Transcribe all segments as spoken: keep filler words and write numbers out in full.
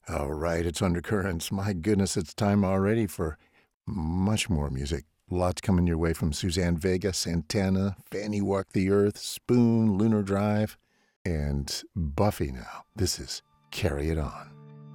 All right, it's Undercurrents. My goodness, it's time already for much more music. Lots coming your way from Suzanne Vega, Santana, Fanny Walk the Earth, Spoon, Lunar Drive, and Buffy now. This is Carry It On.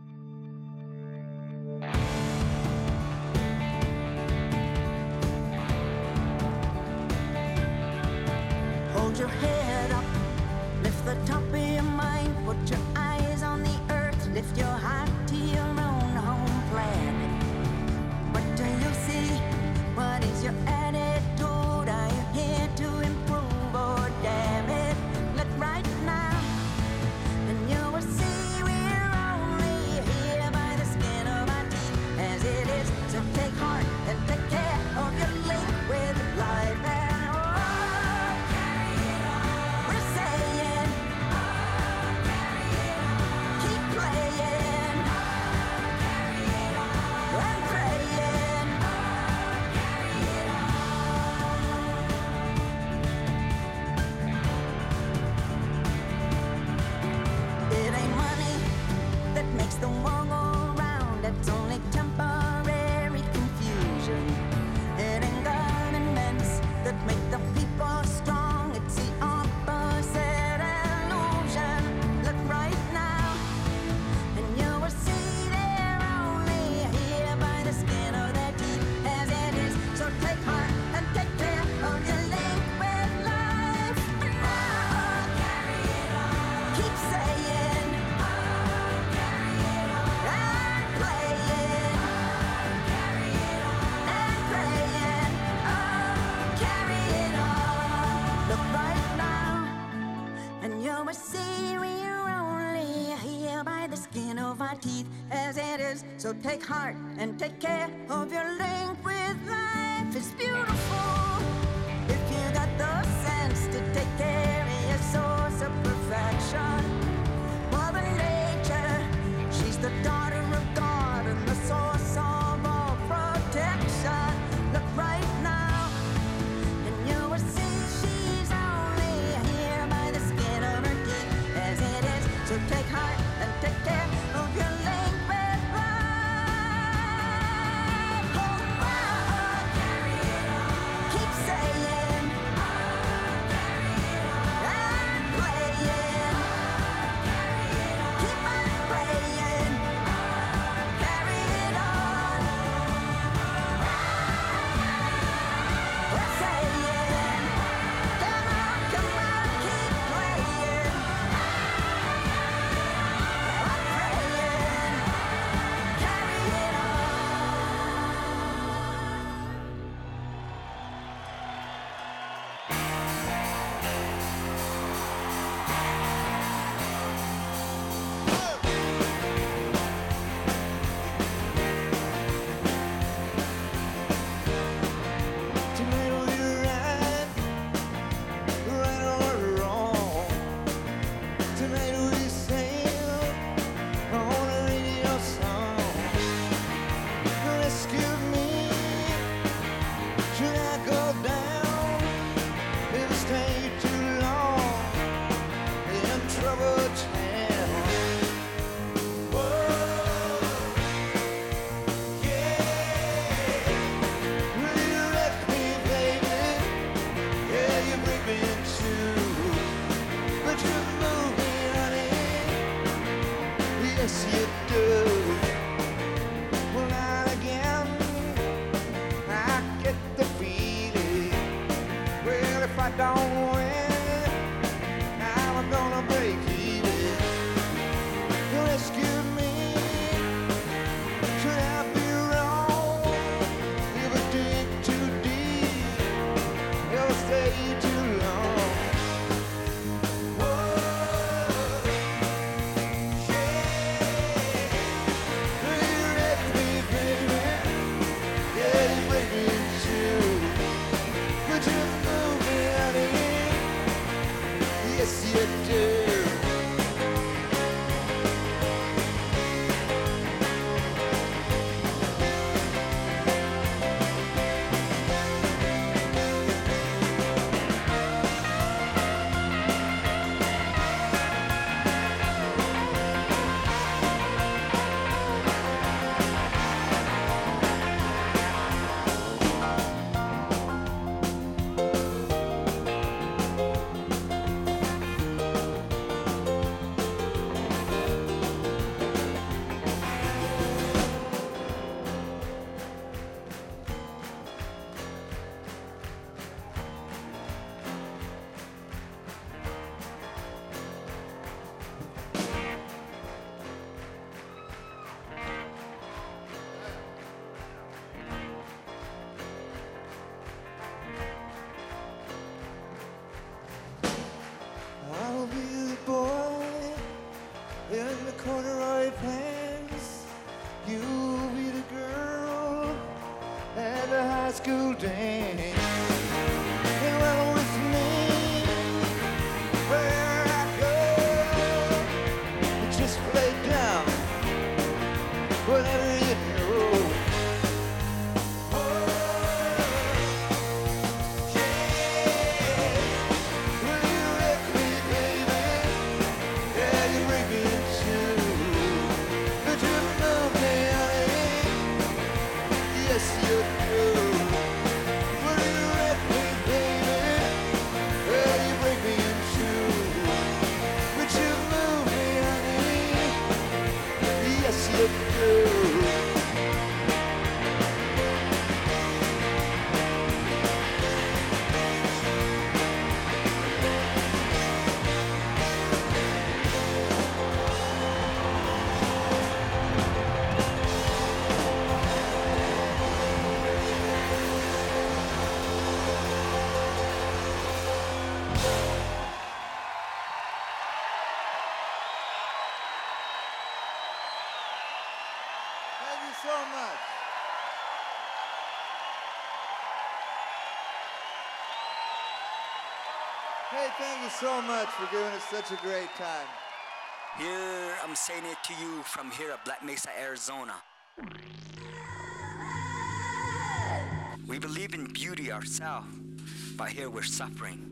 Hold your head up, lift the top of your mind, put your eyes on the earth, lift your heart to your own home planet. What do you see? What is your attitude? Are you here to improve or damn it? Look right now, and you will see we're only here by the skin of our teeth as it is. So take heart and take care of your link with life. And oh, carry it on. We're saying, oh, carry it on. Keep playing, oh, carry it on. And praying, oh, carry it on. It ain't money that makes the world go round. It's only temporary confusion. It ain't governments that make the people strong. It's the opposite illusion. Look right now, and you will see they're only here by the skin of their teeth as it is. So take heart and take care of your link with life. And now, carry it on. Keep saying, oh, carry it on. And playing, oh, carry it on. And praying, oh, carry it on. Look right now, and you will see we're only here by the skin of our teeth as it is. So take heart and take care of your link with life. It's beautiful if you got the sense to take care of your source of perfection. Mother Nature, she's the daughter of God and the source of all protection. Look right now, and you will see she's only here by the skin of her teeth as it is. So take heart and take care of your link with life. Oh, oh, carry it on. Keep saying, oh, carry it on. And playing, oh, carry it on. Keep on praying, oh, carry it on. We're saying, come on, come on, keep playing. I'm praying, carry it on. Tomato, you're right, right or wrong. Tomato, you sing on a radio song. Rescue me, should I go down? If I stay too long in trouble town. Whoa, yeah. Will you let me, baby? Yeah, you bring me in too. But you move me, honey. Yes, you do. Well, now again, I get the feeling. Well, if I don't win, I'm gonna break even. Rescue me. Should I be wrong? If I dig too deep, it'll stay too long. Whoa, yeah. Will you let me, baby? Yeah, you break me too. Could you move me, honey? school dance. And well, with me, where I go, just play down whatever you know. Hey, thank you so much for giving us such a great time. Here, I'm saying it to you from here at Black Mesa, Arizona. We believe in beauty ourselves, but here we're suffering.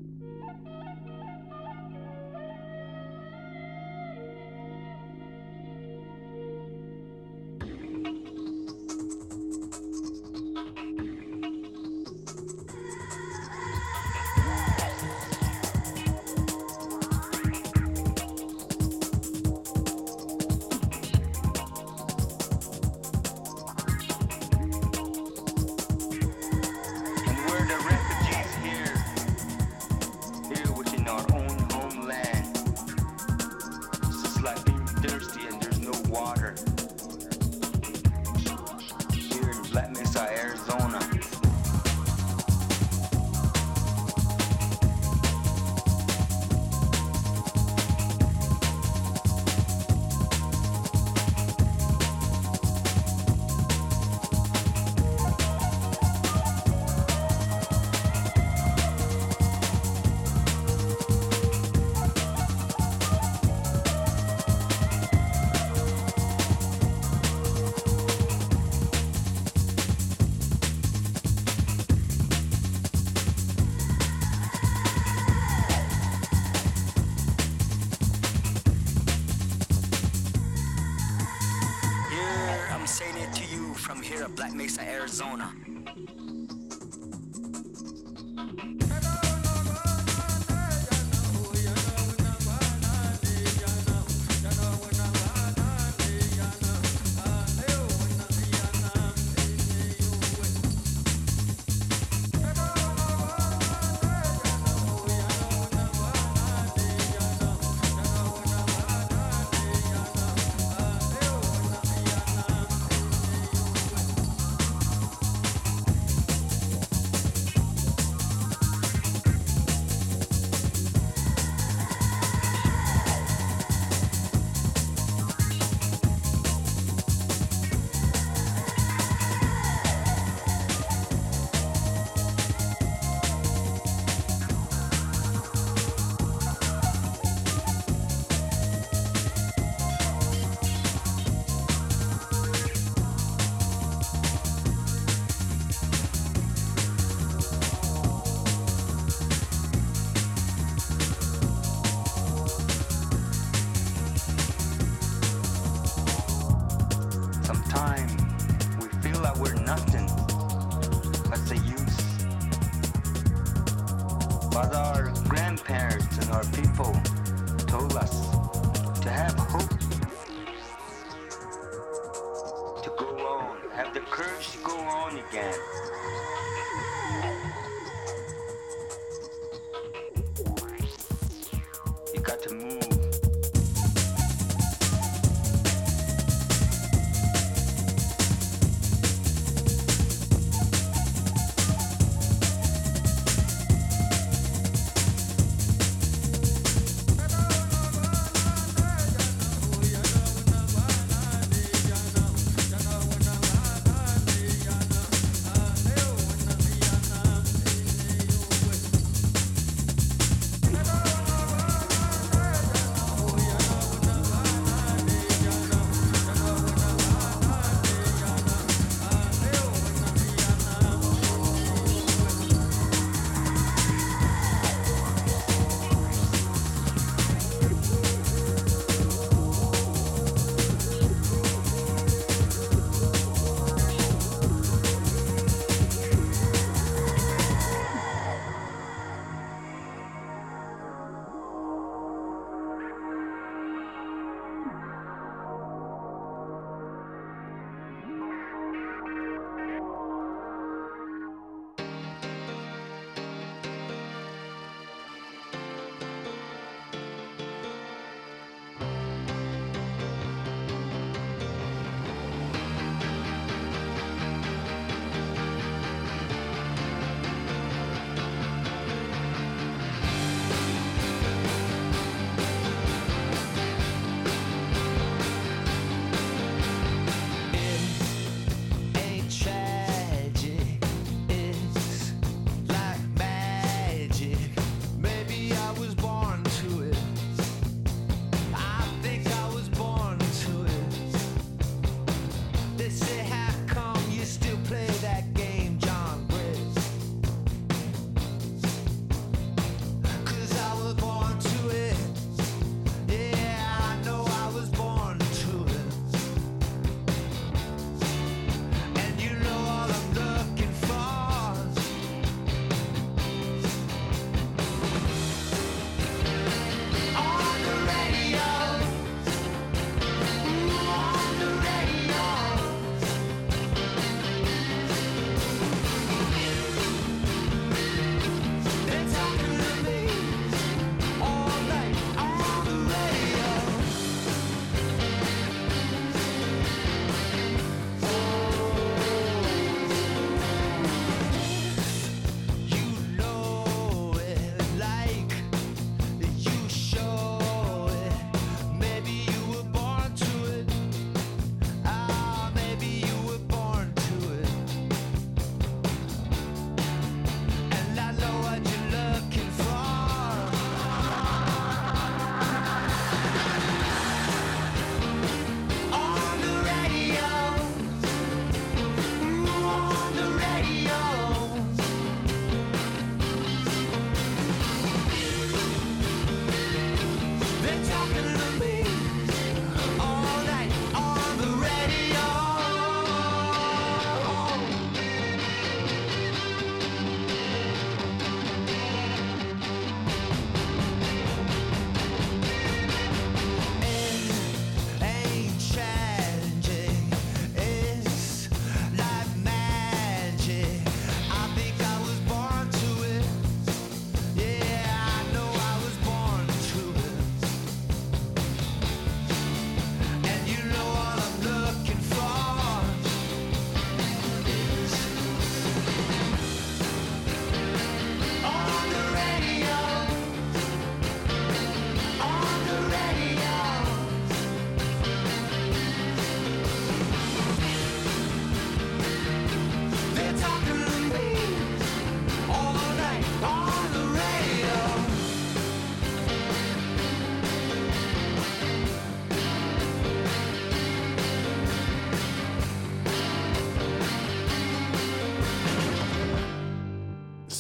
Black Mesa, Arizona.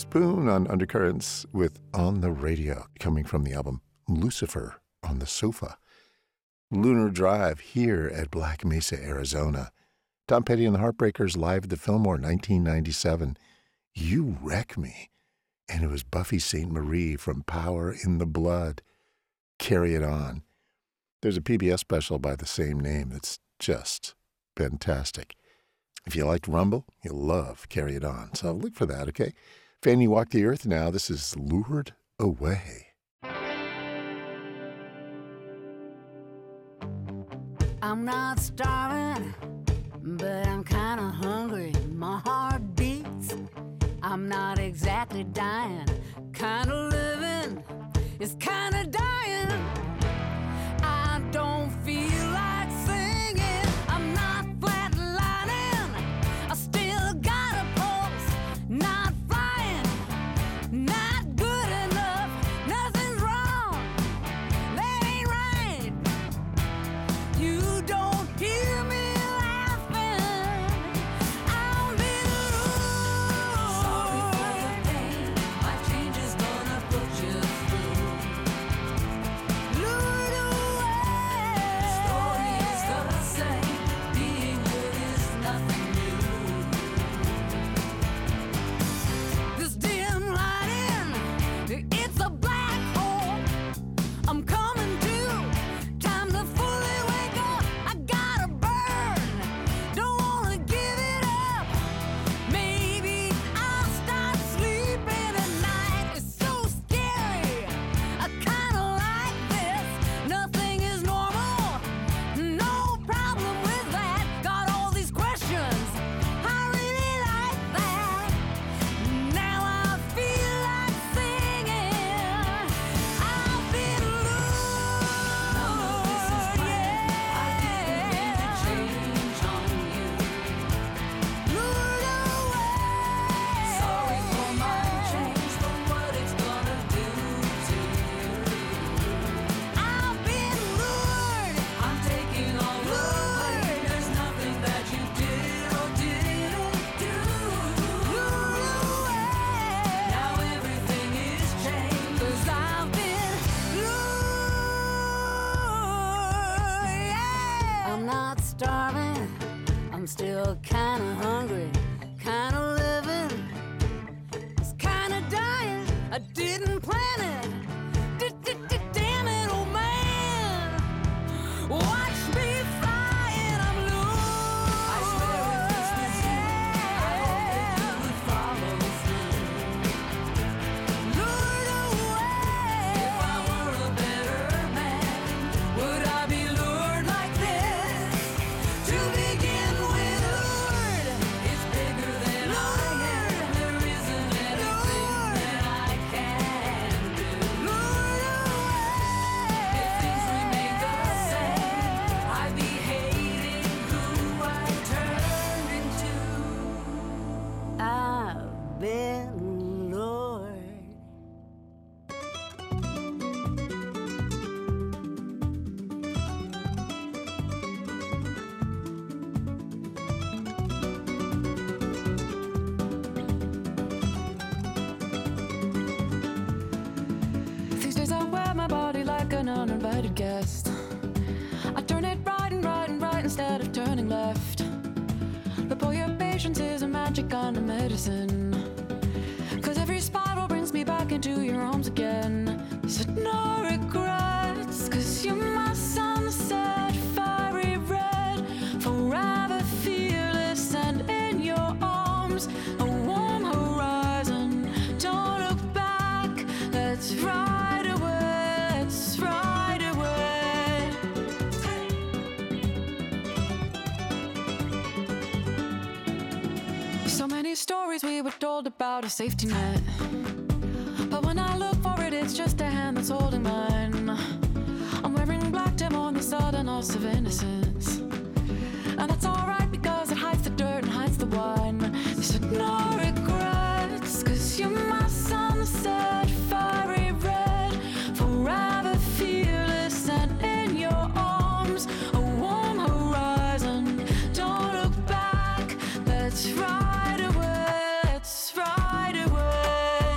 Spoon on Undercurrents with On the Radio, coming from the album Lucifer on the Sofa. Lunar Drive here at Black Mesa, Arizona. Tom Petty and the Heartbreakers live at the Fillmore, nineteen ninety-seven. You Wreck Me. And it was Buffy Sainte Marie from Power in the Blood. Carry It On. There's a P B S special by the same name that's just fantastic. If you liked Rumble, you'll love Carry It On. So look for that, okay? Fanny Walk the Earth now. This is Lured Away. I'm not starving, but I'm kinda hungry. My heart beats. I'm not exactly dying. Kinda living is kinda dying. I don't feel like singing. I'm not flatlining. I still got a pulse. Not flying. Not good enough. Nothing's wrong. That ain't right. You don't hear me laughing. I'm being rude. Sorry for the pain. My change is gonna put you through. Lured away. Story is the same. Being good is nothing new. This dim lighting, it's a black hole. I'm coming to. Time to fully wake up. I gotta burn. Don't wanna give it up. Maybe I'll start sleeping at night. It's so scary. I kinda like this. Nothing is normal. No problem with that. Got all these questions. I really like that. Now I feel like singing. I've been lured. None of this is right. I didn't mean to change on you. Lured away. Sorry for my change, but what it's gonna do to you. I've been lured. I'm taking all the blame. There's nothing that you did or didn't do. Lured away. Now everything is changed. 'Cause I've been lured. Yeah. I'm not starving. I'm still kinda hungry. Kinda living. It's kinda dying. I didn't plan it. Damn it, oh man. Watch me flying. I'm loose. I swear if this was you, I hope that you would follow through. Lured away. If I were a better man, would I be lured like this? To begin with, lured is bigger than I am. There isn't anything that I can do. Lured away. If things remain the same, I'd be hating who I turned into. I've been lured. These days I wear my body like an uninvited guest. I turn it right and right and right instead of turning left. But boy, your patience is a magic kind of medicine. 'Cause every spiral brings me back into your arms again. So no regrets, 'cause you're my sunset, fiery red, forever fearless and in your arms, a warm horizon. Don't look back, let's ride away, let's ride away. So many stories we were told about a safety net, but when I look for it, it's just a hand that's holding mine. I'm wearing black dim on the sudden loss of innocence, and that's alright because it hides the dirt and hides the wine. So no regrets, 'cause you're my sunset, fiery red, forever fearless and in your arms, a warm horizon. Don't look back, let's ride away, let's ride away.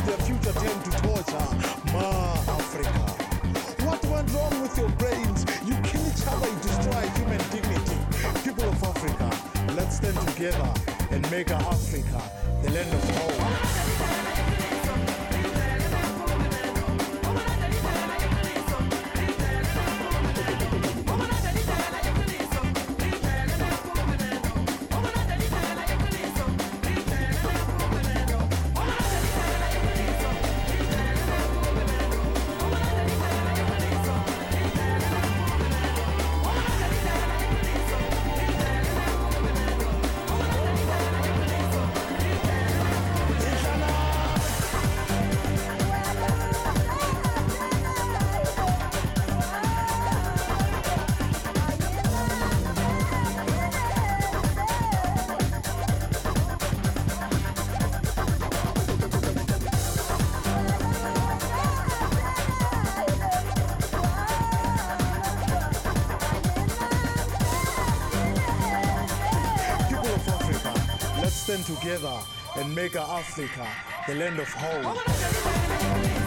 their future tend to torture. Ma Africa. What went wrong with your brains? You kill each other, you destroy human dignity. People of Africa, let's stand together and make our Africa the land of hope. Stand together and make our Africa the land of hope.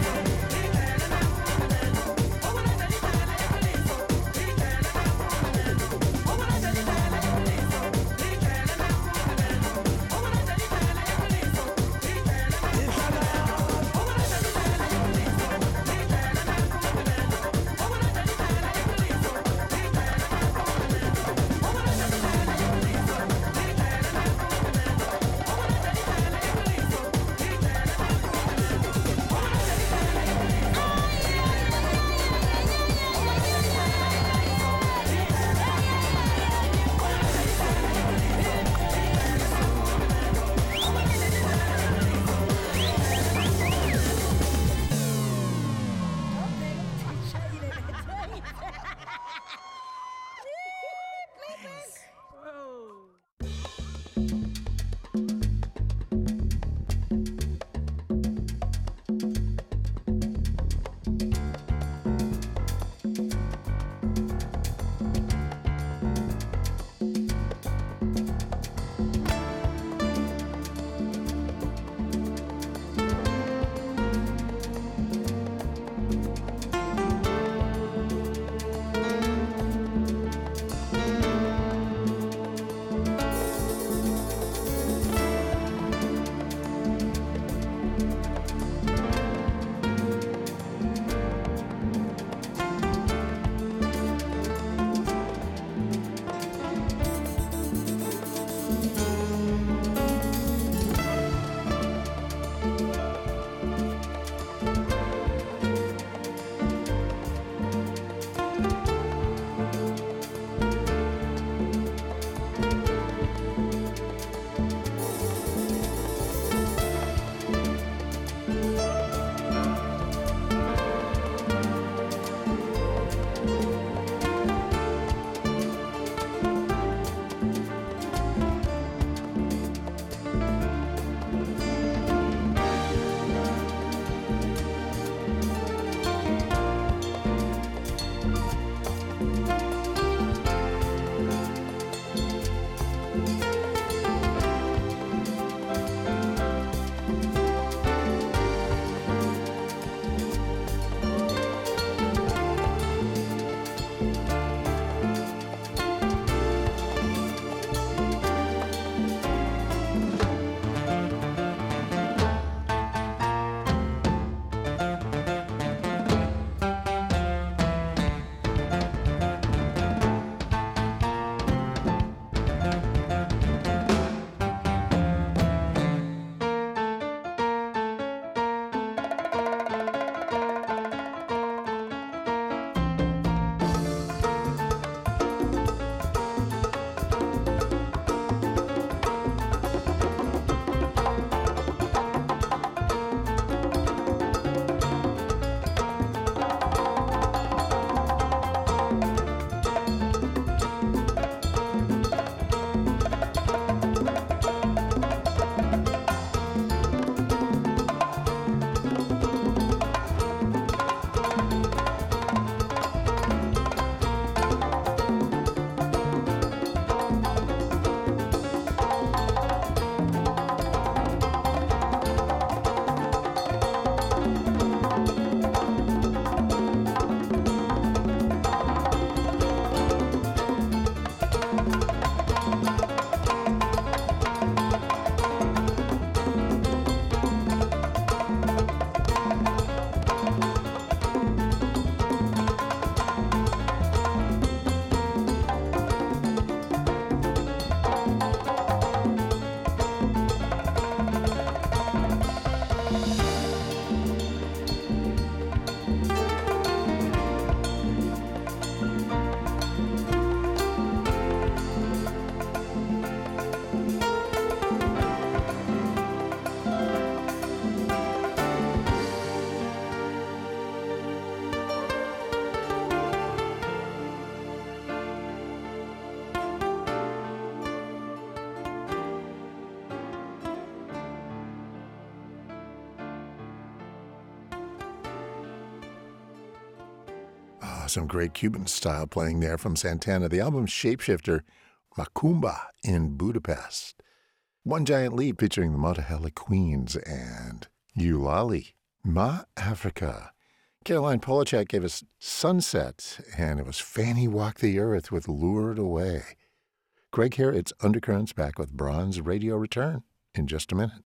Oh, some great Cuban style playing there from Santana. The album Shapeshifter, Macumba in Budapest. One Giant Leap featuring the Motahela Queens and Eulalie, Ma Africa. Caroline Polachek gave us Sunset, and it was Fanny Walk the Earth with Lured Away. Greg here, it's Undercurrents, back with Bronze Radio Return in just a minute.